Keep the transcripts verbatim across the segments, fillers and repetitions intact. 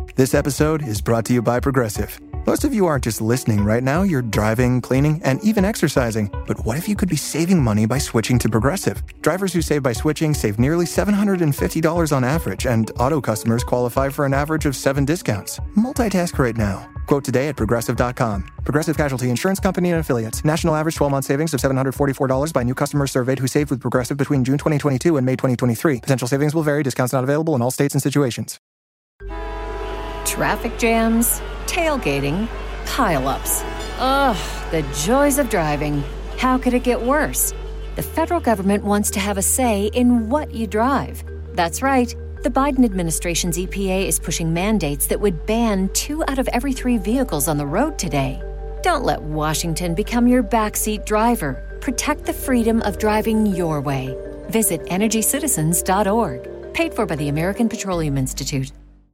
This episode is brought to you by Progressive. Most of you aren't just listening right now, you're driving, cleaning, and even exercising. But what if you could be saving money by switching to Progressive? Drivers who save by switching save nearly seven hundred fifty dollars on average, and auto customers qualify for an average of seven discounts. Multitask right now. Quote today at Progressive dot com. Progressive Casualty Insurance Company and Affiliates. National average twelve-month savings of seven hundred forty-four dollars by new customers surveyed who saved with Progressive between June twenty twenty-two and May twenty twenty-three. Potential savings will vary. Discounts not available in all states and situations. Traffic jams, tailgating, pile-ups. Ugh, the joys of driving. How could it get worse? The federal government wants to have a say in what you drive. That's right. The Biden administration's E P A is pushing mandates that would ban two out of every three vehicles on the road today. Don't let Washington become your backseat driver. Protect the freedom of driving your way. Visit energy citizens dot org. Paid for by the American Petroleum Institute.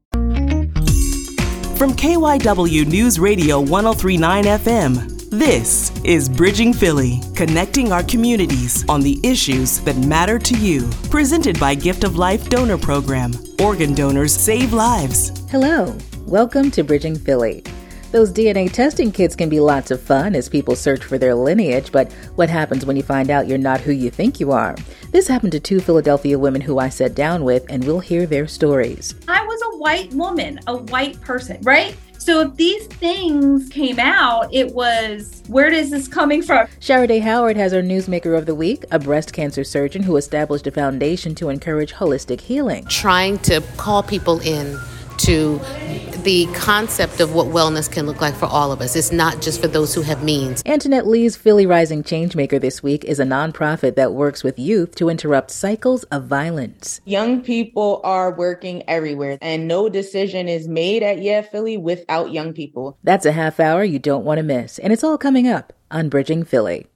From K Y W News Radio one oh three point nine F M, this is Bridging Philly, connecting our communities on the issues that matter to you. Presented by Gift of Life Donor Program. Organ donors save lives. Hello, welcome to Bridging Philly. Those D N A testing kits can be lots of fun as people search for their lineage, but what happens when you find out you're not who you think you are? This happened to two Philadelphia women who I sat down with, and we'll hear their stories. I was a white woman, a white person, right? So if these things came out, it was, where is this coming from? Sharaday Howard has our Newsmaker of the Week, a breast cancer surgeon who established a foundation to encourage holistic healing. Trying to call people in to the concept of what wellness can look like for all of us. It's not just for those who have means. Antoinette Lee's Philly Rising Changemaker this week is a nonprofit that works with youth to interrupt cycles of violence. Young people are working everywhere, and no decision is made at Yeah Philly without young people. That's a half hour you don't want to miss, and it's all coming up on Bridging Philly.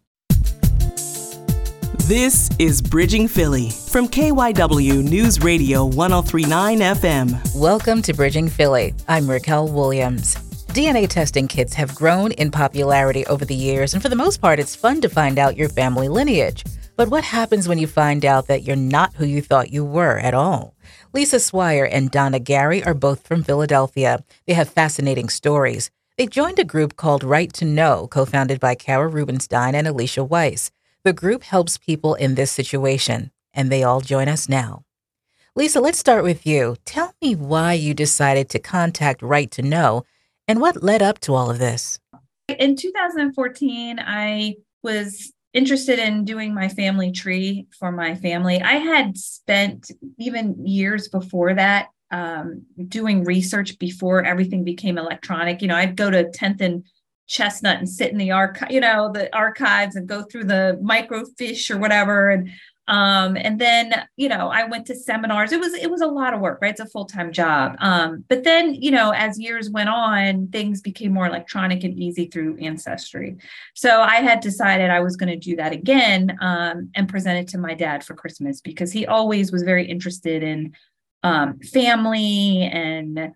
This is Bridging Philly from K Y W News Radio one oh three point nine F M. Welcome to Bridging Philly. I'm Raquel Williams. D N A testing kits have grown in popularity over the years, and for the most part, it's fun to find out your family lineage. But what happens when you find out that you're not who you thought you were at all? Lisa Swire and Donna Gary are both from Philadelphia. They have fascinating stories. They joined a group called Right to Know, co-founded by Kara Rubenstein and Alicia Weiss. The group helps people in this situation, and they all join us now. Lisa, let's start with you. Tell me why you decided to contact Right to Know and what led up to all of this. In two thousand fourteen, I was interested in doing my family tree for my family. I had spent even years before that um, doing research before everything became electronic. You know, I'd go to tenth and Chestnut and sit in the archive, you know, the archives and go through the microfiche or whatever. And, um, and then, you know, I went to seminars. It was, it was a lot of work, right? It's a full-time job. Um, but then, you know, as years went on, things became more electronic and easy through Ancestry. So I had decided I was going to do that again, um, and present it to my dad for Christmas, because he always was very interested in, um, family and,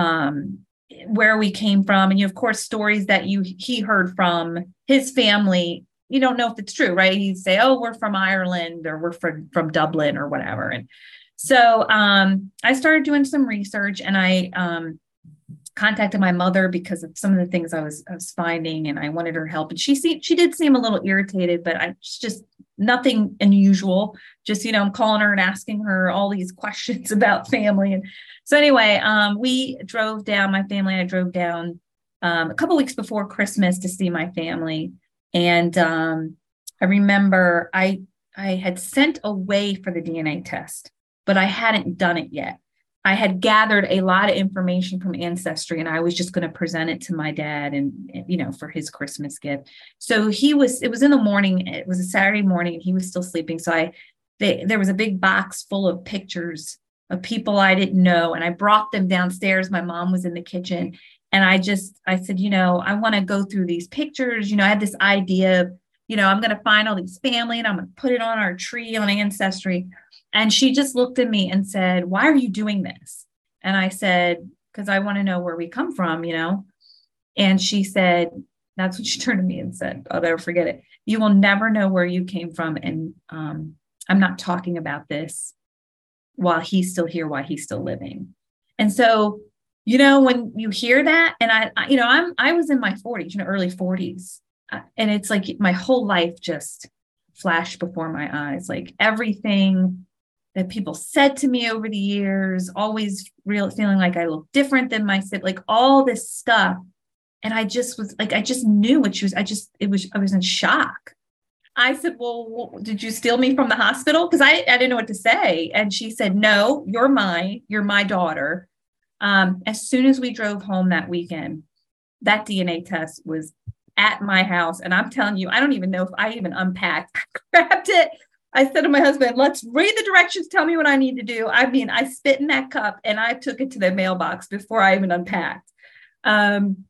um, where we came from. And you, of course, stories that you he heard from his family, you don't know if it's true, right? He'd say, oh, we're from Ireland, or we're from, from Dublin or whatever. And so um, I started doing some research, and I um, contacted my mother because of some of the things I was, I was finding, and I wanted her help. And she seemed, she did seem a little irritated, but I just nothing unusual. Just, you know, I'm calling her and asking her all these questions about family. And so anyway, um, we drove down, my family and I drove down um, a couple weeks before Christmas to see my family. And um, I remember I I had sent away for the D N A test, but I hadn't done it yet. I had gathered a lot of information from Ancestry, and I was just going to present it to my dad and, you know, for his Christmas gift. So he was, it was in the morning, it was a Saturday morning, and he was still sleeping. So I, they, there was a big box full of pictures of people I didn't know. And I brought them downstairs. My mom was in the kitchen, and I just, I said, you know, I want to go through these pictures. You know, I had this idea of, you know, I'm going to find all these family and I'm going to put it on our tree on Ancestry. And she just looked at me and said, why are you doing this? And I said, because I want to know where we come from, you know? And she said, that's what she turned to me and said, I'll never forget it. You will never know where you came from. And um, I'm not talking about this while he's still here, while he's still living. And so you know, when you hear that, and I, I you know, I'm, I was in my forties, you know, early forties. Uh, and it's like my whole life just flashed before my eyes, like everything that people said to me over the years, always real feeling like I look different than my sibling, like all this stuff. And I just was like, I just knew what she was. I just, it was, I was in shock. I said, well, did you steal me from the hospital? Because I, I didn't know what to say. And she said, no, you're mine. You're my daughter. Um, as soon as we drove home that weekend, that D N A test was at my house. And I'm telling you, I don't even know if I even unpacked. I grabbed it. I said to my husband, let's read the directions. Tell me what I need to do. I mean, I spit in that cup and I took it to the mailbox before I even unpacked. Um,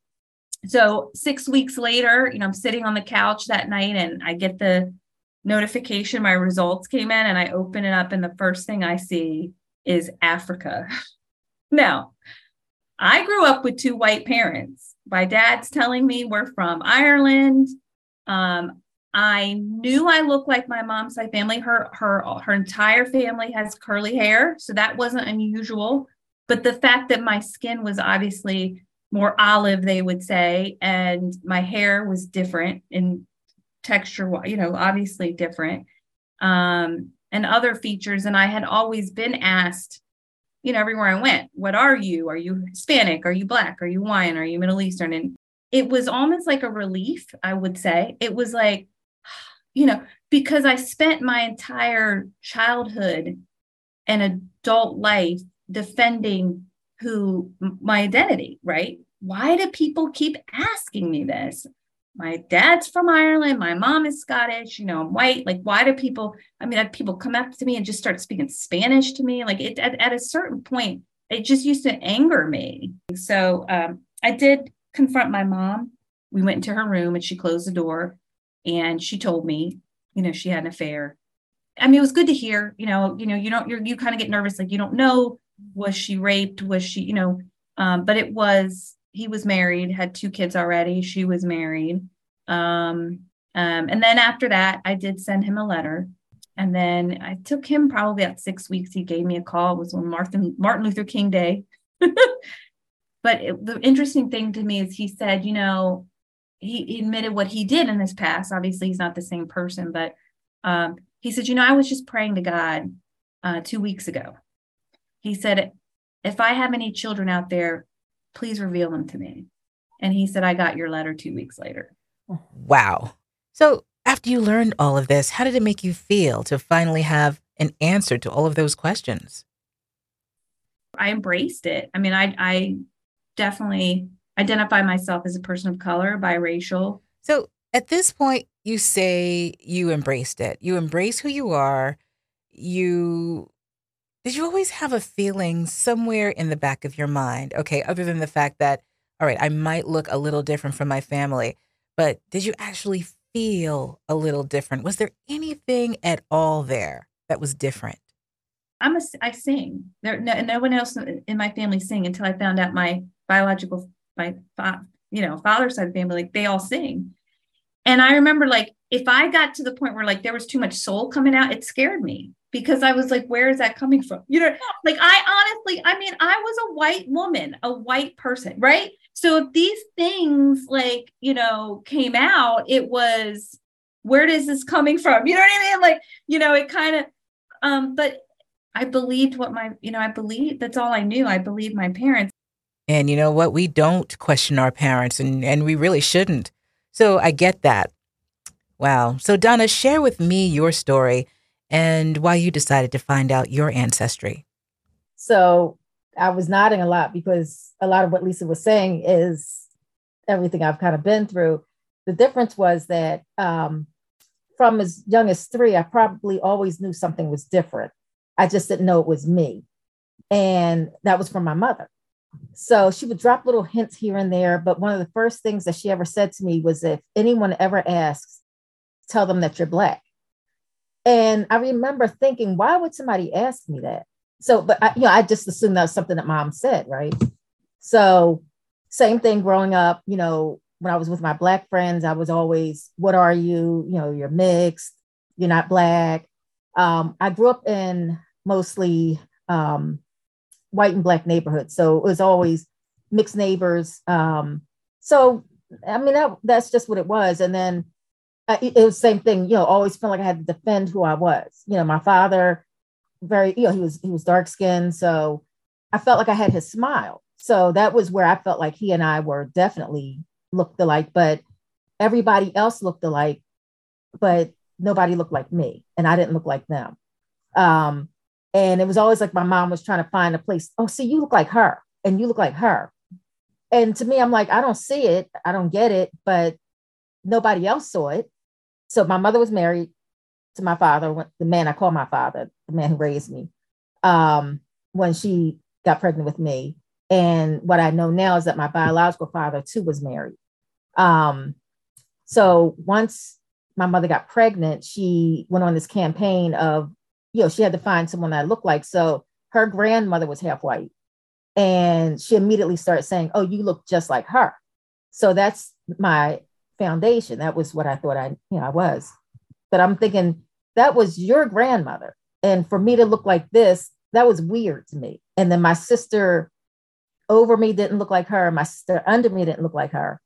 So six weeks later, you know, I'm sitting on the couch that night and I get the notification, my results came in, and I open it up and the first thing I see is Africa. Now, I grew up with two white parents. My dad's telling me we're from Ireland. Um, I knew I looked like my mom's side family. Her, her, her entire family has curly hair, so that wasn't unusual. But the fact that my skin was obviously more olive, they would say, and my hair was different in texture, you know, obviously different, um, and other features. And I had always been asked, you know, everywhere I went, what are you? Are you Hispanic? Are you Black? Are you Hawaiian? Are you Middle Eastern? And it was almost like a relief, I would say. It was like, you know, because I spent my entire childhood and adult life defending who my identity, right? Why do people keep asking me this? My dad's from Ireland. My mom is Scottish. You know, I'm white. Like, why do people, I mean, people come up to me and just start speaking Spanish to me. Like it, at, at a certain point, it just used to anger me. So um, I did confront my mom. We went into her room and she closed the door and she told me, you know, she had an affair. I mean, it was good to hear, you know, you know, you don't, you're, you kind of get nervous. Like, you don't know, was she raped? Was she, you know, um, but it was, he was married, had two kids already. She was married. Um, um, and then after that, I did send him a letter. And then I took him probably about six weeks. He gave me a call. It was on Martin, Martin Luther King Day. But it, the interesting thing to me is he said, you know, he, he admitted what he did in his past. Obviously, he's not the same person, but um, he said, you know, I was just praying to God uh, two weeks ago. He said, if I have any children out there, please reveal them to me. And he said, I got your letter two weeks later. Wow. So after you learned all of this, how did it make you feel to finally have an answer to all of those questions? I embraced it. I mean, I, I definitely identify myself as a person of color, biracial. So at this point, you say you embraced it. You embrace who you are. You... Did you always have a feeling somewhere in the back of your mind, okay, other than the fact that, all right, I might look a little different from my family, but did you actually feel a little different? Was there anything at all there that was different? I'm a, I sing. There, no, no one else in my family sing until I found out my biological, my, you know, father's side of the family, like they all sing. And I remember, like, if I got to the point where like there was too much soul coming out, it scared me. Because I was like, where is that coming from? You know, like I honestly, I mean, I was a white woman, a white person, right? So if these things like, you know, came out, it was, where is this coming from? You know what I mean? Like, you know, it kind of, um, but I believed what my, you know, I believed, that's all I knew. I believed my parents. And you know what? We don't question our parents and, and we really shouldn't. So I get that. Wow. So Donna, share with me your story and why you decided to find out your ancestry. So I was nodding a lot because a lot of what Lisa was saying is everything I've kind of been through. The difference was that um, from as young as three, I probably always knew something was different. I just didn't know it was me. And that was from my mother. So she would drop little hints here and there. But one of the first things that she ever said to me was, if anyone ever asks, tell them that you're Black. And I remember thinking, why would somebody ask me that? So, but I, you know, I just assumed that was something that mom said, right? So same thing growing up, you know, when I was with my Black friends, I was always, what are you? You know, you're mixed, you're not Black. Um, I grew up in mostly um, white and Black neighborhoods. So it was always, mixed neighbors. Um, so, I mean, that, that's just what it was. And then uh, it, it was the same thing, you know, always felt like I had to defend who I was. You know, my father, very, you know, he was, he was dark skinned. So I felt like I had his smile. So that was where I felt like he and I were definitely looked alike, but everybody else looked alike, but nobody looked like me. And I didn't look like them. Um, and it was always like my mom was trying to find a place. Oh, see, you look like her and you look like her. And to me, I'm like, I don't see it. I don't get it, but nobody else saw it. So my mother was married to my father, the man I call my father, the man who raised me, um, when she got pregnant with me. And what I know now is that my biological father too was married. Um, so once my mother got pregnant, she went on this campaign of, you know, she had to find someone that looked like. So her grandmother was half white. And she immediately started saying, oh, you look just like her. So that's my foundation. That was what I thought I, you know, I was. But I'm thinking that was your grandmother. And for me to look like this, that was weird to me. And then my sister over me didn't look like her. My sister under me didn't look like her.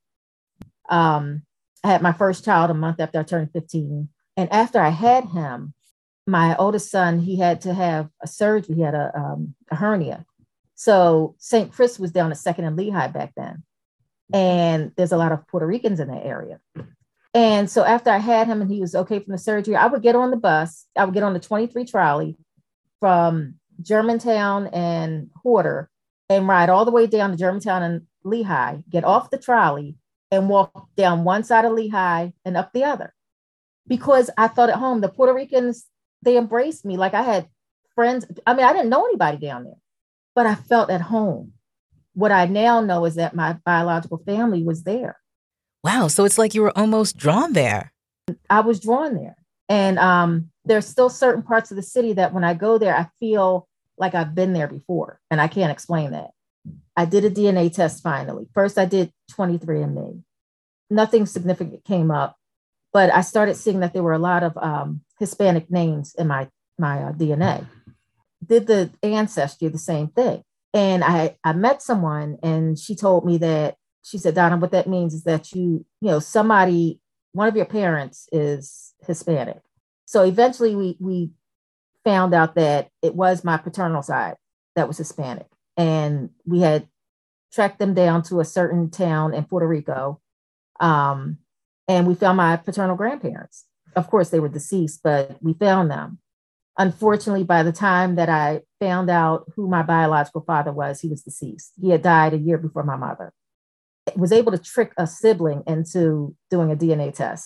Um, I had my first child a month after I turned fifteen. And after I had him, my oldest son, he had to have a surgery. He had a, um, a hernia. So Saint Chris was down at Second and Lehigh back then. And there's a lot of Puerto Ricans in that area. And so after I had him and he was okay from the surgery, I would get on the bus. I would get on the twenty-three trolley from Germantown and Horter and ride all the way down to Germantown and Lehigh, get off the trolley and walk down one side of Lehigh and up the other. Because I thought at home, the Puerto Ricans, they embraced me. Like I had friends. I mean, I didn't know anybody down there, but I felt at home. What I now know is that my biological family was there. Wow. So it's like you were almost drawn there. I was drawn there. And um, there's still certain parts of the city that when I go there, I feel like I've been there before. And I can't explain that. I did a D N A test finally. First, I did twenty-three and me. Nothing significant came up, but I started seeing that there were a lot of um, Hispanic names in my, my uh, D N A. Did the ancestry, the same thing. And I, I met someone and she told me that, she said, Donna, what that means is that you, you know, somebody, one of your parents is Hispanic. So eventually we, we found out that it was my paternal side that was Hispanic. And we had tracked them down to a certain town in Puerto Rico. Um, and we found my paternal grandparents. Of course, they were deceased, but we found them. Unfortunately, by the time that I found out who my biological father was, he was deceased. He had died a year before my mother. I was able to trick a sibling into doing a D N A test.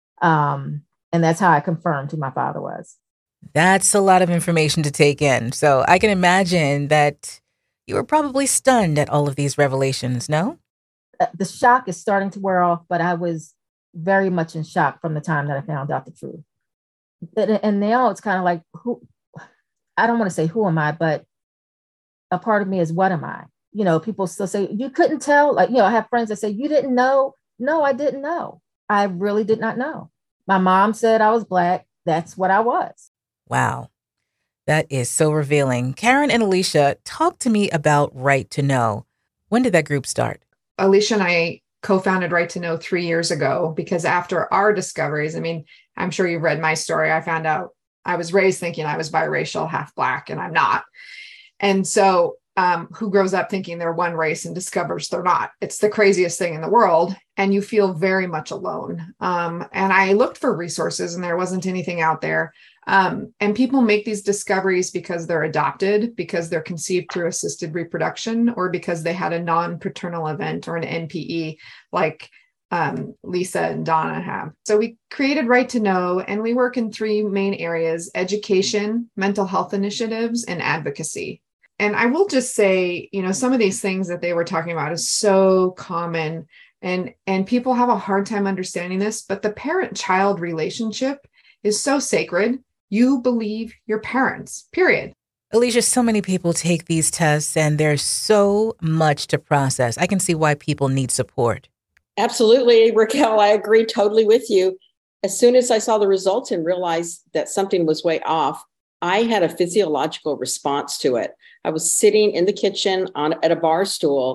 Um, and that's how I confirmed who my father was. That's a lot of information to take in. So I can imagine that you were probably stunned at all of these revelations, no? The shock is starting to wear off, but I was very much in shock from the time that I found out the truth. And now it's kind of like, who, I don't want to say who am I, but a part of me is what am I? You know, people still say, you couldn't tell. Like, you know, I have friends that say, you didn't know. No, I didn't know. I really did not know. My mom said I was Black. That's what I was. Wow. That is so revealing. Karen and Alicia, talk to me about Right to Know. When did that group start? Alicia and I co-founded Right to Know three years ago because after our discoveries, I mean, I'm sure you've read my story. I found out I was raised thinking I was biracial, half Black, and I'm not. And so um, who grows up thinking they're one race and discovers they're not? It's the craziest thing in the world. And you feel very much alone. Um, and I looked for resources and there wasn't anything out there. Um, and people make these discoveries because they're adopted, because they're conceived through assisted reproduction, or because they had a non-paternal event or an N P E like um, Lisa and Donna have. So we created Right to Know, and we work in three main areas: education, mental health initiatives, and advocacy. And I will just say, you know, some of these things that they were talking about is so common, and, and people have a hard time understanding this, but the parent-child relationship is so sacred. You believe your parents, period. Alicia, so many people take these tests and there's so much to process. I can see why people need support. Absolutely, Raquel, I agree totally with you. As soon as I saw the results and realized that something was way off, I had a physiological response to it. I was sitting in the kitchen on at a bar stool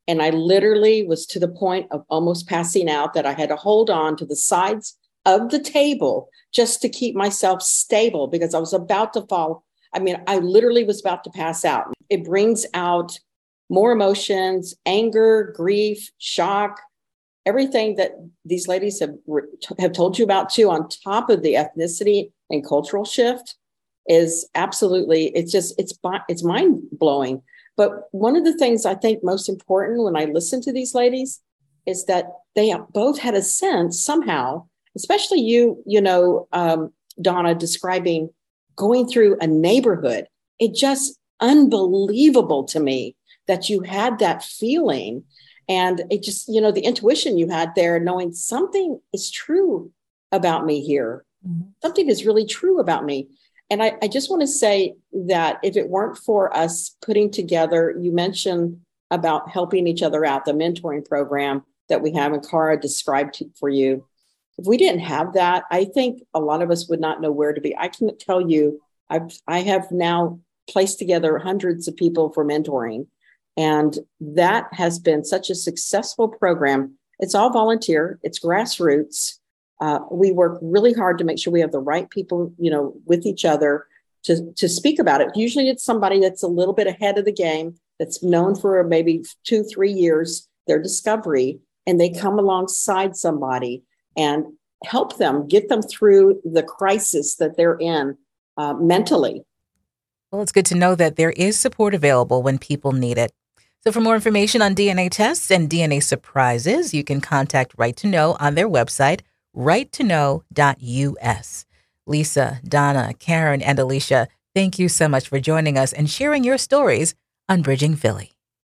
And I literally was to the point of almost passing out, that I had to hold on to the sides of the table just to keep myself stable, because I was about to fall. I mean, I literally was about to pass out. It brings out more emotions, anger, grief, shock, everything that these ladies have, have told you about too, on top of the ethnicity and cultural shift, is absolutely, it's just, it's, it's mind blowing. But one of the things I think most important when I listen to these ladies is that they both had a sense somehow, especially you, you know, um, Donna, describing going through a neighborhood. It just unbelievable to me that you had that feeling. And it just, you know, the intuition you had there, knowing something is true about me here. Mm-hmm. Something is really true about me. And I, I just want to say that if it weren't for us putting together, you mentioned about helping each other out, the mentoring program that we have, and Cara described for you. If we didn't have that, I think a lot of us would not know where to be. I can tell you, I've, I have now placed together hundreds of people for mentoring. And that has been such a successful program. It's all volunteer. It's grassroots. Uh, we work really hard to make sure we have the right people, you know, with each other to, to speak about it. Usually it's somebody that's a little bit ahead of the game, that's known for maybe two, three years, their discovery, and they come alongside somebody and help them, get them through the crisis that they're in uh, mentally. Well, it's good to know that there is support available when people need it. So for more information on D N A tests and D N A surprises, you can contact Right to Know on their website, right to know dot U S. Lisa, Donna, Karen, and Alicia, thank you so much for joining us and sharing your stories on Bridging Philly.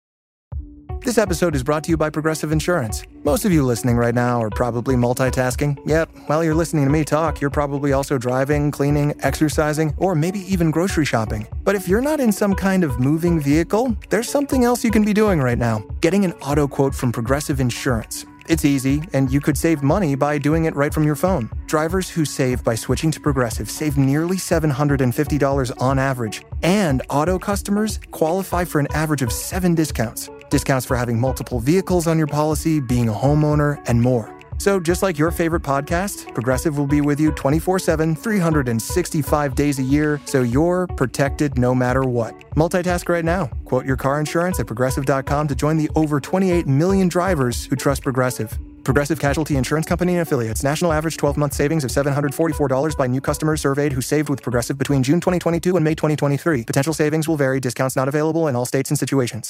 This episode is brought to you by Progressive Insurance. Most of you listening right now are probably multitasking. Yep, while you're listening to me talk, you're probably also driving, cleaning, exercising, or maybe even grocery shopping. But if you're not in some kind of moving vehicle, there's something else you can be doing right now. Getting an auto quote from Progressive Insurance. It's easy, and you could save money by doing it right from your phone. Drivers who save by switching to Progressive save nearly seven hundred fifty dollars on average. And auto customers qualify for an average of seven discounts. Discounts for having multiple vehicles on your policy, being a homeowner, and more. So just like your favorite podcast, Progressive will be with you twenty-four seven, three hundred sixty-five days a year, so you're protected no matter what. Multitask right now. Quote your car insurance at progressive dot com to join the over twenty-eight million drivers who trust Progressive. Progressive Casualty Insurance Company and Affiliates. National average twelve-month savings of seven hundred forty-four dollars by new customers surveyed who saved with Progressive between June twenty twenty-two and May twenty twenty-three. Potential savings will vary. Discounts not available in all states and situations.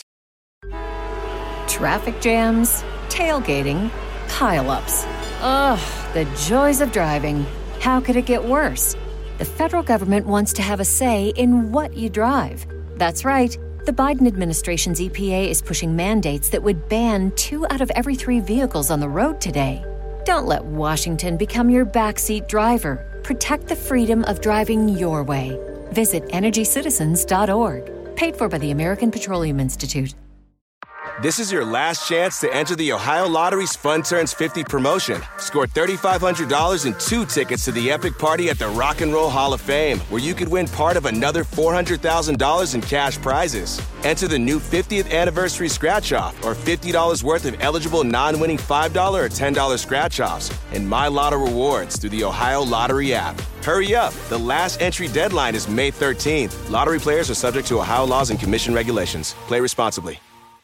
Traffic jams, tailgating, pile-ups. Ugh, the joys of driving. How could it get worse? The federal government wants to have a say in what you drive. That's right. The Biden administration's E P A is pushing mandates that would ban two out of every three vehicles on the road today. Don't let Washington become your backseat driver. Protect the freedom of driving your way. Visit energy citizens dot org. Paid for by the American Petroleum Institute. This is your last chance to enter the Ohio Lottery's Fun Turns fifty promotion. Score three thousand five hundred dollars and two tickets to the epic party at the Rock and Roll Hall of Fame, where you could win part of another four hundred thousand dollars in cash prizes. Enter the new fiftieth anniversary scratch-off or fifty dollars worth of eligible non-winning five dollars or ten dollars scratch-offs and My Lotto rewards through the Ohio Lottery app. Hurry up. The last entry deadline is May thirteenth. Lottery players are subject to Ohio laws and commission regulations. Play responsibly.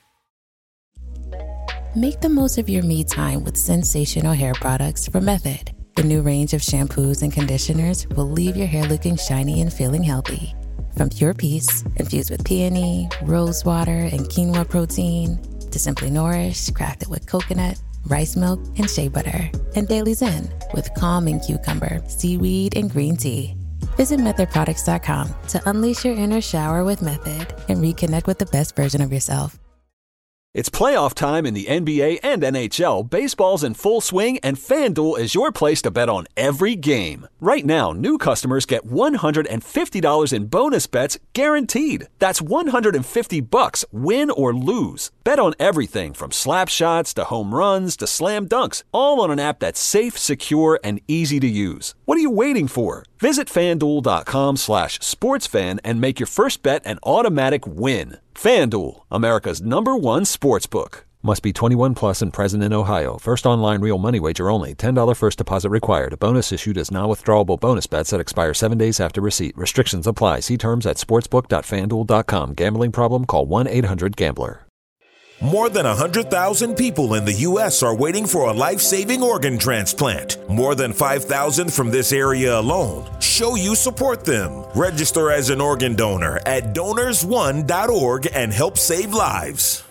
Make the most of your me time with sensational hair products from Method. The new range of shampoos and conditioners will leave your hair looking shiny and feeling healthy. From Pure Peace, infused with peony, rose water, and quinoa protein, to Simply Nourish, crafted with coconut, rice milk, and shea butter, and Daily Zen with calming cucumber, seaweed, and green tea. Visit method products dot com to unleash your inner shower with Method and reconnect with the best version of yourself. It's playoff time in the N B A and N H L. Baseball's in full swing, and FanDuel is your place to bet on every game. Right now, new customers get one hundred fifty dollars in bonus bets guaranteed. That's one hundred fifty bucks, win or lose. Bet on everything from slap shots to home runs to slam dunks, all on an app that's safe, secure, and easy to use. What are you waiting for? Visit FanDuel.com slash SportsFan and make your first bet an automatic win. FanDuel, America's number one sportsbook. Must be twenty-one plus and present in Ohio. First online real money wager only. ten dollars first deposit required. A bonus issued as non-withdrawable bonus bets that expire seven days after receipt. Restrictions apply. See terms at sportsbook dot fan duel dot com. Gambling problem? Call one eight hundred gambler. More than one hundred thousand people in the U S are waiting for a life-saving organ transplant. More than five thousand from this area alone. Show you support them. Register as an organ donor at donors one dot org and help save lives.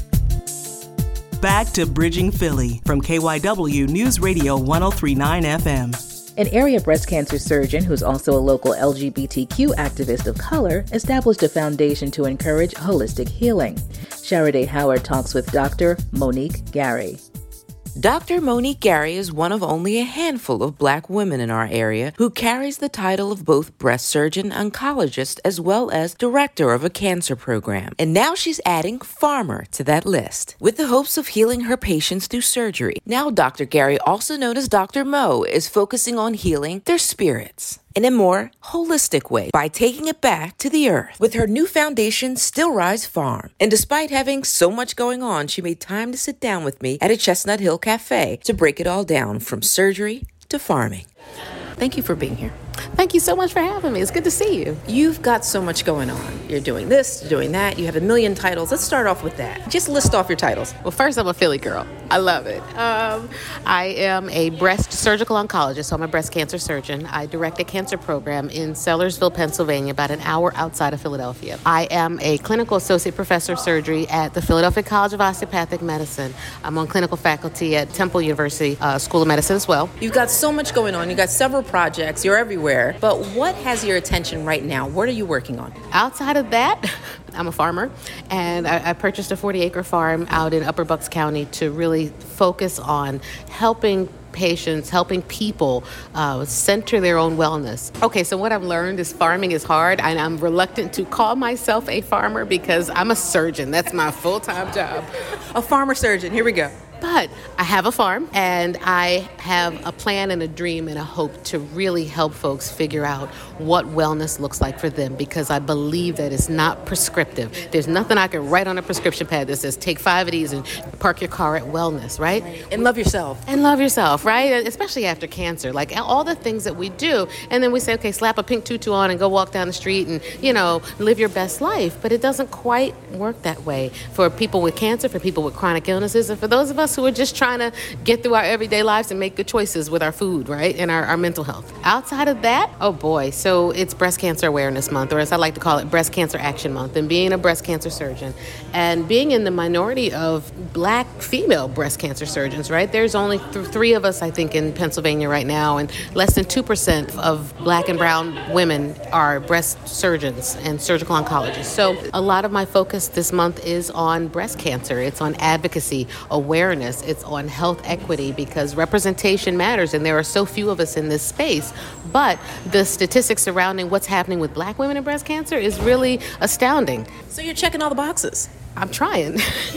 Back to Bridging Philly from K Y W News Radio one oh three point nine F M. An area breast cancer surgeon who's also a local L G B T Q activist of color established a foundation to encourage holistic healing. Sharaday Howard talks with Doctor Monique Gary. Doctor Monique Gary is one of only a handful of Black women in our area who carries the title of both breast surgeon, oncologist, as well as director of a cancer program. And now she's adding farmer to that list, with the hopes of healing her patients through surgery. Now Doctor Gary, also known as Doctor Mo, is focusing on healing their spirits in a more holistic way by taking it back to the earth with her new foundation, Still Rise Farm. And despite having so much going on, she made time to sit down with me at a Chestnut Hill Cafe to break it all down from surgery to farming. Thank you for being here. Thank you so much for having me. It's good to see you. You've got so much going on. You're doing this, you're doing that. You have a million titles. Let's start off with that. Just list off your titles. Well, first, I'm a Philly girl. I love it. Um, I am a breast surgical oncologist, so I'm a breast cancer surgeon. I direct a cancer program in Sellersville, Pennsylvania, about an hour outside of Philadelphia. I am a clinical associate professor of surgery at the Philadelphia College of Osteopathic Medicine. I'm on clinical faculty at Temple University uh, School of Medicine as well. You've got so much going on. You've got several projects. You're everywhere. But what has your attention right now? What are you working on? Outside of that, I'm a farmer, and I, I purchased a forty-acre farm out in Upper Bucks County to really focus on helping patients, helping people uh, center their own wellness. Okay, so what I've learned is farming is hard, and I'm reluctant to call myself a farmer because I'm a surgeon. That's my full-time job. A farmer surgeon, here we go. But I have a farm, and I have a plan and a dream and a hope to really help folks figure out what wellness looks like for them, because I believe that it's not prescriptive. There's nothing I can write on a prescription pad that says take five of these and park your car at wellness, right? right. And love yourself. And love yourself, right? Especially after cancer. Like all the things that we do, and then we say, okay, slap a pink tutu on and go walk down the street and, you know, live your best life. But it doesn't quite work that way for people with cancer, for people with chronic illnesses, and for those of us who are just trying to get through our everyday lives and make good choices with our food, right? And our, our mental health. Outside of that, oh boy, so it's Breast Cancer Awareness Month, or as I like to call it, Breast Cancer Action Month, and being a breast cancer surgeon and being in the minority of Black female breast cancer surgeons, right? There's only th- three of us, I think, in Pennsylvania right now, and less than two percent of Black and brown women are breast surgeons and surgical oncologists. So a lot of my focus this month is on breast cancer. It's on advocacy, awareness. It's on health equity, because representation matters, and there are so few of us in this space. But the statistics surrounding what's happening with Black women in breast cancer is really astounding. So you're checking all the boxes. I'm trying.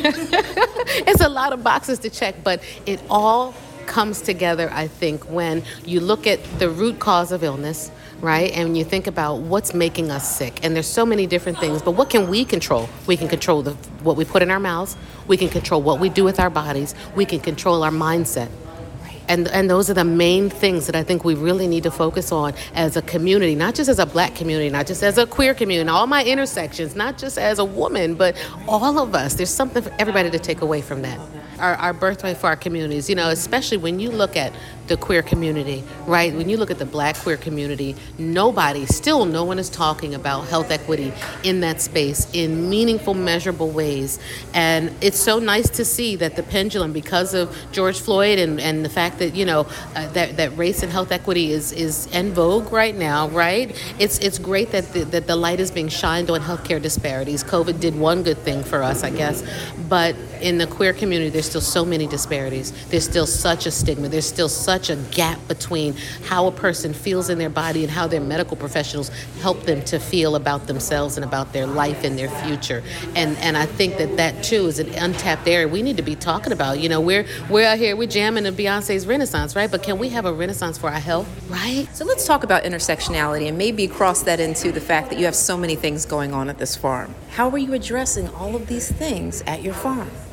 It's a lot of boxes to check, but it all comes together, I think, when you look at the root cause of illness, right? And you think about what's making us sick. And there's so many different things, but what can we control? We can control the, what we put in our mouths. We can control what we do with our bodies. We can control our mindset. And and those are the main things that I think we really need to focus on as a community, not just as a Black community, not just as a queer community, all my intersections, not just as a woman, but all of us. There's something for everybody to take away from that. Our, our birthright for our communities, you know, especially when you look at the queer community, right? When you look at the Black queer community, nobody, still no one is talking about health equity in that space in meaningful, measurable ways. And it's so nice to see that the pendulum, because of George Floyd and, and the fact that, you know, uh, that, that race and health equity is, is en vogue right now, right? It's it's great that the, that the light is being shined on healthcare disparities. COVID did one good thing for us, I guess. But in the queer community, there's still so many disparities. There's still such a stigma. There's still such a gap between how a person feels in their body and how their medical professionals help them to feel about themselves and about their life and their future. And and I think that that too is an untapped area we need to be talking about. You know, we're we're out here, we're jamming in Beyonce's Renaissance, right? But can we have a Renaissance for our health, right? So let's talk about intersectionality and maybe cross that into the fact that you have so many things going on at this farm. How are you addressing all of these things at your farm?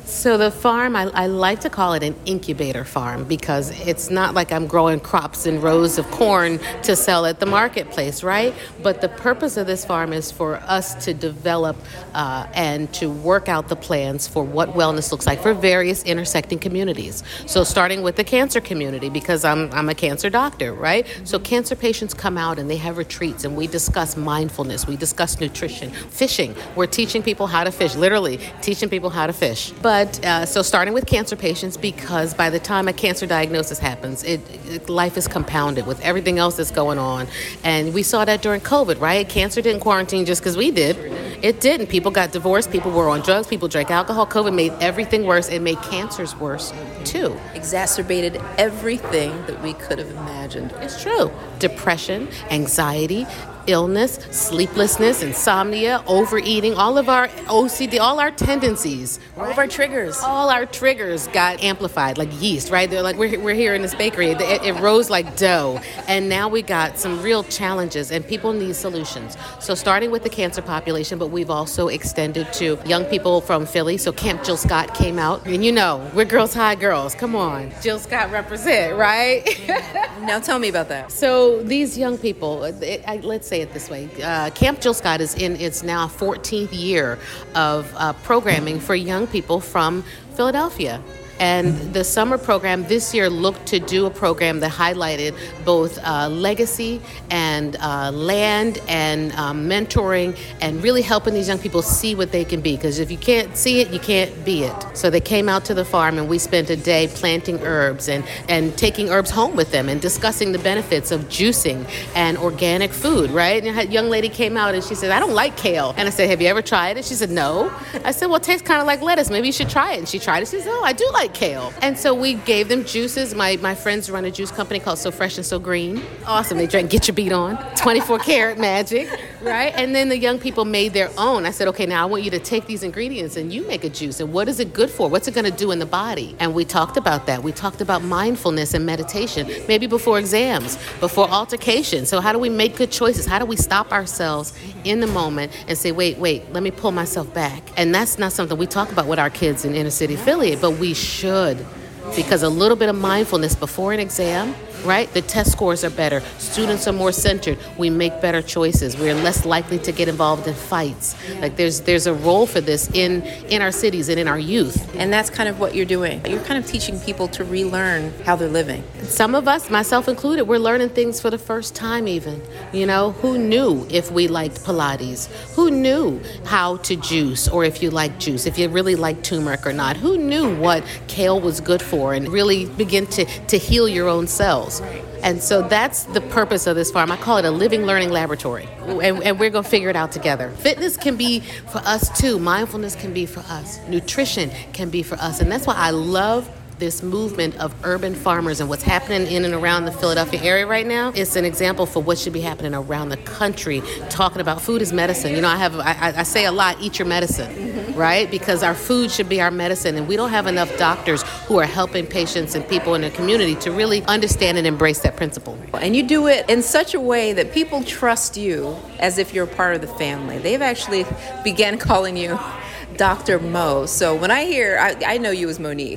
So the farm, I, I like to call it an incubator farm because it's not like I'm growing crops and rows of corn to sell at the marketplace, right? But the purpose of this farm is for us to develop uh, and to work out the plans for what wellness looks like for various intersecting communities. So starting with the cancer community, because I'm, I'm a cancer doctor, right? So cancer patients come out and they have retreats and we discuss mindfulness, we discuss nutrition, fishing. We're teaching people how to fish, literally teaching people how to fish. But But uh, so starting with cancer patients, because by the time a cancer diagnosis happens, it, it life is compounded with everything else that's going on. And we saw that during COVID, right? Cancer didn't quarantine just because we did. It didn't. People got divorced. People were on drugs. People drank alcohol. COVID made everything worse. It made cancers worse, too. Exacerbated everything that we could have imagined. It's true. Depression, anxiety, illness, sleeplessness, insomnia, overeating, all of our O C D, all our tendencies, all of our triggers, all our triggers got amplified like yeast, right? They're like, we're, we're here in this bakery. It, it rose like dough. And now we got some real challenges and people need solutions. So starting with the cancer population, but we've also extended to young people from Philly. So Camp Jill Scott came out and you know, we're Girls High girls. Come on. Jill Scott represent, right? Now tell me about that. So these young people, it, I, let's say it this way. Uh, Camp Jill Scott is in its now fourteenth year of uh, programming for young people from Philadelphia. And the summer program this year looked to do a program that highlighted both uh, legacy and uh, land and um, mentoring and really helping these young people see what they can be. Because if you can't see it, you can't be it. So they came out to the farm and we spent a day planting herbs and, and taking herbs home with them and discussing the benefits of juicing and organic food, right? And a young lady came out and she said, I don't like kale. And I said, have you ever tried it? She said, no. I said, well, it tastes kind of like lettuce. Maybe you should try it. And she tried it. She said, oh, I do like kale. And so we gave them juices. My my friends run a juice company called So Fresh and So Green. Awesome. They drank Get Your Beat On, twenty-four karat magic, right? And then the young people made their own. I said, okay, now I want you to take these ingredients and you make a juice. And what is it good for? What's it going to do in the body? And we talked about that. We talked about mindfulness and meditation, maybe before exams, before altercations. So how do we make good choices? How do we stop ourselves in the moment and say, wait, wait, let me pull myself back? And that's not something we talk about with our kids in inner city Philly, but we should. Because a little bit of mindfulness before an exam, right? The test scores are better. Students are more centered. We make better choices. We're less likely to get involved in fights. Like there's there's a role for this in, in our cities and in our youth. And that's kind of what you're doing. You're kind of teaching people to relearn how they're living. Some of us, myself included, we're learning things for the first time even. You know, who knew if we liked Pilates? Who knew how to juice or if you like juice, if you really like turmeric or not? Who knew what kale was good for and really begin to, to heal your own cells? And so that's the purpose of this farm. I call it a living learning laboratory. And, and we're going to figure it out together. Fitness can be for us too. Mindfulness can be for us. Nutrition can be for us. And that's why I love this movement of urban farmers and what's happening in and around the Philadelphia area right now. It's an example for what should be happening around the country, talking about food is medicine. You know, I have I, I say a lot, eat your medicine, mm-hmm. right? Because our food should be our medicine, and we don't have enough doctors who are helping patients and people in the community to really understand and embrace that principle. And you do it in such a way that people trust you as if you're part of the family. They've actually began calling you Doctor Mo. So when I hear, I, I know you as Monique,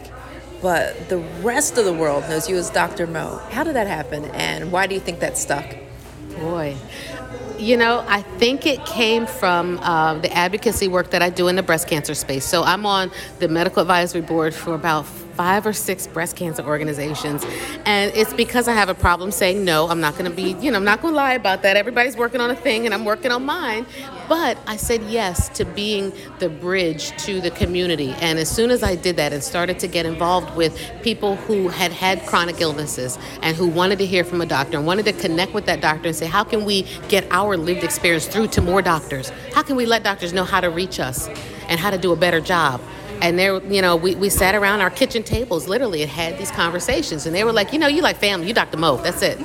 but the rest of the world knows you as Doctor Mo. How did that happen, and why do you think that stuck? Boy, you know, I think it came from uh, the advocacy work that I do in the breast cancer space. So I'm on the medical advisory board for about five or six breast cancer organizations. And it's because I have a problem saying no. I'm not going to be, you know, I'm not going to lie about that. Everybody's working on a thing and I'm working on mine. But I said yes to being the bridge to the community. And as soon as I did that and started to get involved with people who had had chronic illnesses and who wanted to hear from a doctor and wanted to connect with that doctor and say, how can we get our lived experience through to more doctors? How can we let doctors know how to reach us and how to do a better job? And there, you know, we, we sat around our kitchen tables, literally, and had these conversations. And they were like, you know, you like family, you Doctor Mo, that's it.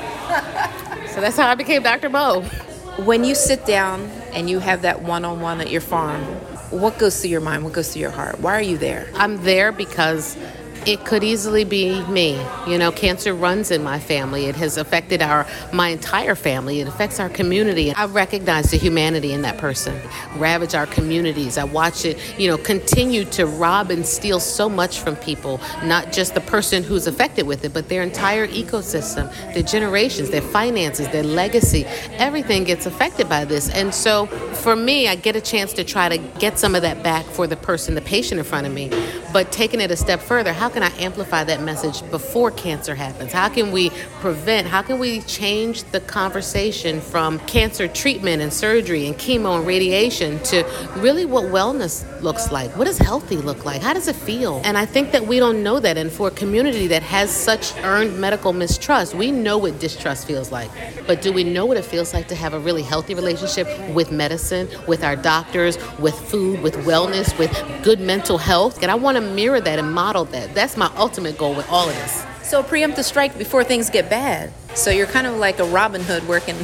So that's how I became Doctor Mo. When you sit down and you have that one-on-one at your farm, what goes through your mind? What goes through your heart? Why are you there? I'm there because It could easily be me. You know, cancer runs in my family. It has affected our my entire family. It affects our community. I recognize the humanity in that person, ravage our communities. I watch it, you know, continue to rob and steal so much from people, not just the person who's affected with it, but their entire ecosystem, their generations, their finances, their legacy. Everything gets affected by this. And so for me, I get a chance to try to get some of that back for the person, the patient in front of me. But taking it a step further, how can I amplify that message before cancer happens? How can we prevent, how can we change the conversation from cancer treatment and surgery and chemo and radiation to really what wellness looks like? What does healthy look like? How does it feel? And I think that we don't know that. And for a community that has such earned medical mistrust, we know what distrust feels like. But do we know what it feels like to have a really healthy relationship with medicine, with our doctors, with food, with wellness, with good mental health? And I want to mirror that and model that. That's my ultimate goal with all of this. So preempt the strike before things get bad. So you're kind of like a Robin Hood working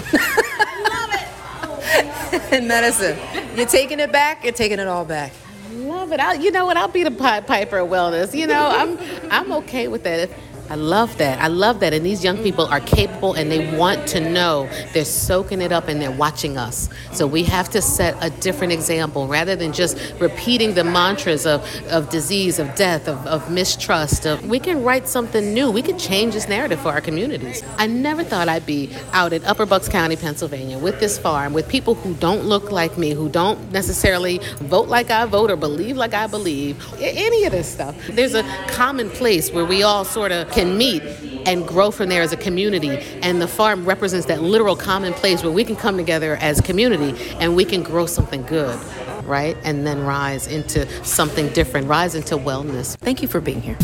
in medicine. You're taking it back, you're taking it all back. Love it. I'll, you know what? I'll be the Pied Piper of wellness. You know, I'm I'm okay with that. If, I love that. I love that. And these young people are capable and they want to know. They're soaking it up and they're watching us. So we have to set a different example rather than just repeating the mantras of, of disease, of death, of, of mistrust. Of, we can write something new. We can change this narrative for our communities. I never thought I'd be out in Upper Bucks County, Pennsylvania with this farm, with people who don't look like me, who don't necessarily vote like I vote or believe like I believe, any of this stuff. There's a common place where we all sort of can meet and grow from there as a community. And the farm represents that literal common place where we can come together as a community and we can grow something good, right? And then rise into something different, rise into wellness. Thank you for being here.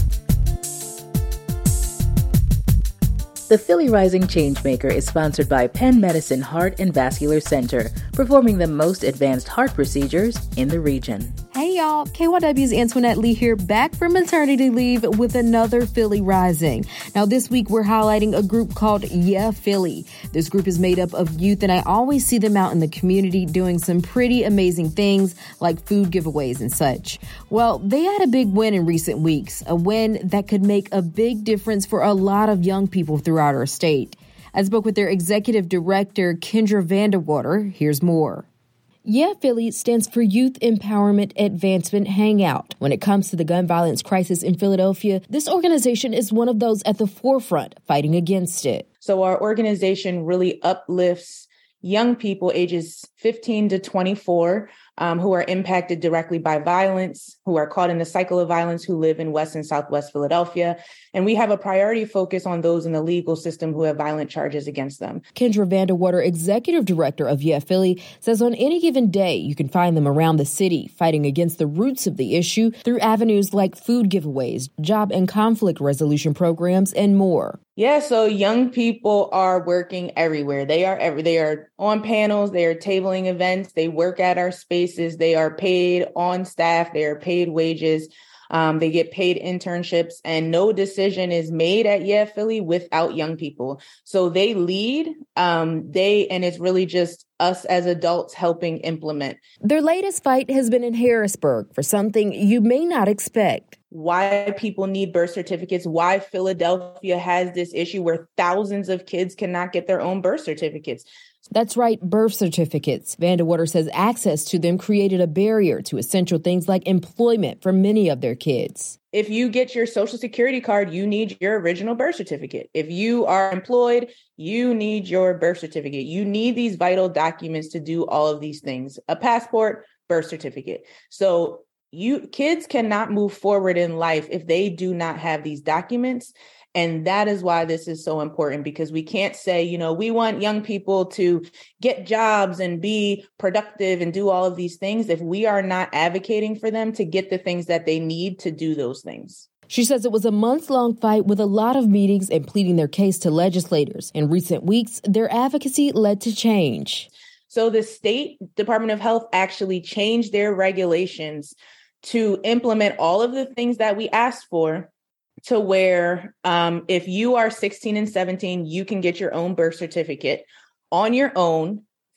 The Philly Rising Changemaker is sponsored by Penn Medicine Heart and Vascular Center, performing the most advanced heart procedures in the region. Hey y'all, K Y W's Antoinette Lee here, back from maternity leave with another Philly Rising. Now this week we're highlighting a group called Yeah Philly. This group is made up of youth and I always see them out in the community doing some pretty amazing things like food giveaways and such. Well, they had a big win in recent weeks, a win that could make a big difference for a lot of young people throughout our state. I spoke with their executive director, Kendra Vanderwater. Here's more. Yeah Philly stands for Youth Empowerment Advancement Hangout. When it comes to the gun violence crisis in Philadelphia, this organization is one of those at the forefront fighting against it. So our organization really uplifts young people ages fifteen to twenty-four um, who are impacted directly by violence, who are caught in the cycle of violence, who live in West and Southwest Philadelphia. And we have a priority focus on those in the legal system who have violent charges against them. Kendra Vanderwater, executive director of Yeah Philly, says on any given day, you can find them around the city fighting against the roots of the issue through avenues like food giveaways, job and conflict resolution programs, and more. Yeah, so young people are working everywhere. They are every, they are on panels, they are tabling events, they work at our spaces, they are paid on staff, they are paid wages, um, they get paid internships, and no decision is made at Yeah Philly without young people. So they lead, um, they, and it's really just us as adults helping implement. Their latest fight has been in Harrisburg for something you may not expect. Why people need birth certificates, why Philadelphia has this issue where thousands of kids cannot get their own birth certificates. That's right, birth certificates. Vanderwater says access to them created a barrier to essential things like employment for many of their kids. If you get your Social Security card, you need your original birth certificate. If you are employed, you need your birth certificate. You need these vital documents to do all of these things. A passport, birth certificate. So you kids cannot move forward in life if they do not have these documents. And that is why this is so important, because we can't say, you know, we want young people to get jobs and be productive and do all of these things if we are not advocating for them to get the things that they need to do those things. She says it was a month-long fight with a lot of meetings and pleading their case to legislators. In recent weeks, their advocacy led to change. So the state Department of Health actually changed their regulations to implement all of the things that we asked for, to where um, if you are sixteen and seventeen, you can get your own birth certificate on your own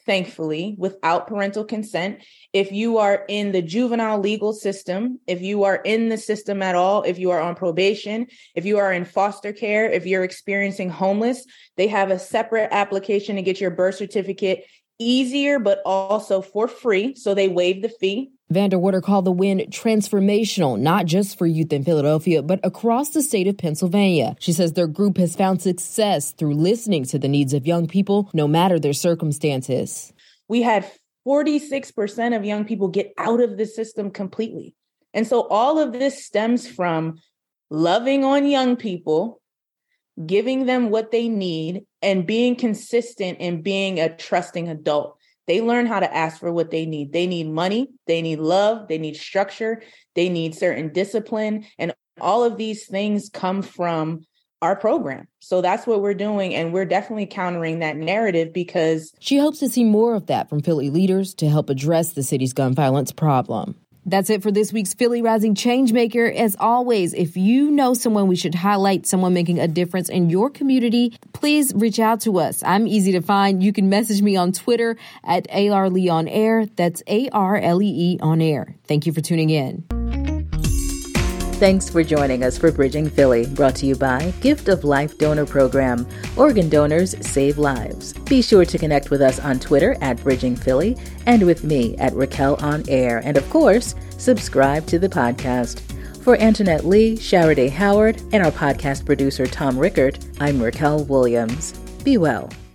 thankfully, without parental consent. If you are in the juvenile legal system, if you are in the system at all, if you are on probation, if you are in foster care, if you're experiencing homeless, they have a separate application to get your birth certificate easier, but also for free. So they waive the fee. Vanderwater called the win transformational, not just for youth in Philadelphia, but across the state of Pennsylvania. She says their group has found success through listening to the needs of young people, no matter their circumstances. We had forty-six percent of young people get out of the system completely. And so all of this stems from loving on young people, giving them what they need, and being consistent and being a trusting adult. They learn how to ask for what they need. They need money, they need love, they need structure, they need certain discipline. And all of these things come from our program. So that's what we're doing. And we're definitely countering that narrative because she hopes to see more of that from Philly leaders to help address the city's gun violence problem. That's it for this week's Philly Rising Changemaker. As always, if you know someone we should highlight, someone making a difference in your community, please reach out to us. I'm easy to find. You can message me on Twitter at A R Lee on Air. That's A R L E E on Air. Thank you for tuning in. Thanks for joining us for Bridging Philly, brought to you by Gift of Life Donor Program. Organ donors save lives. Be sure to connect with us on Twitter at Bridging Philly and with me at Raquel on Air. And of course, subscribe to the podcast. For Antoinette Lee, Sharaday Howard, and our podcast producer Tom Rickert, I'm Raquel Williams. Be well.